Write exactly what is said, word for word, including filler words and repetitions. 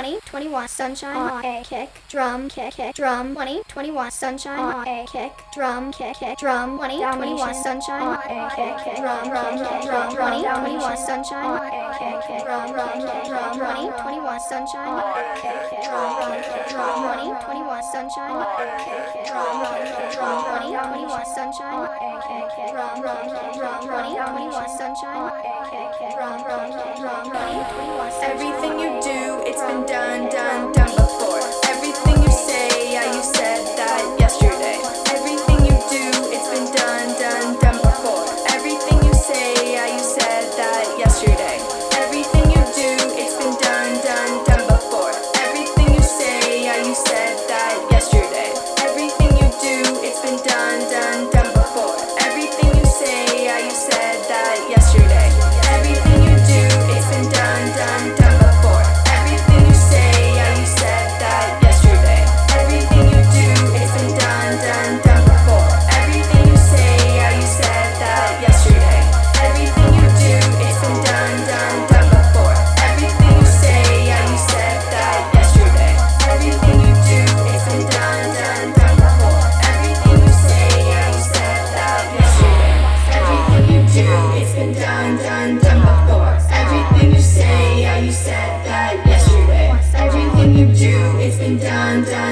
twenty twenty-one sunshine on a kick drum kick kick drum twenty twenty-one sunshine on a kick drum kick kick drum twenty twenty-one sunshine on a kick kick drum drum kick drum twenty twenty-one sunshine on a kick kick drum drum kick drum twenty twenty-one sunshine on a kick kick drum drum kick drum twenty twenty-one sunshine on a kick kick drum drum kick drum twenty twenty-one sunshine on a kick kick drum drum kick drum twenty twenty-one sunshine on a kick kick drum drum kick drum twenty twenty-one. Everything you do, it's been done, done, done before. Everything you say, yeah, you said that yesterday. Everything you do, it's been done, done, done before. Everything you say, yeah, you said that yesterday. Everything you do, it's been done, done, done before. Everything you say, yeah, you said that yesterday. Everything you do, it's been done, done, done before. Everything you say, yeah, you said that yesterday. Everything you do, it's been done, done, done before. Everything you say, yeah, you said that yesterday. Everything you do, it's been done, done, done before. Everything you say, yeah, you said that yesterday. Everything you do, it's been done, done, done before. Everything you say, yeah, you said that yesterday. Everything you do, it's been done, done, done before. Everything you say, yeah, you said that yesterday. Everything you do, it's been done, done, done before. Everything you say, yeah, you said that yesterday. Everything you do, it's been done, done.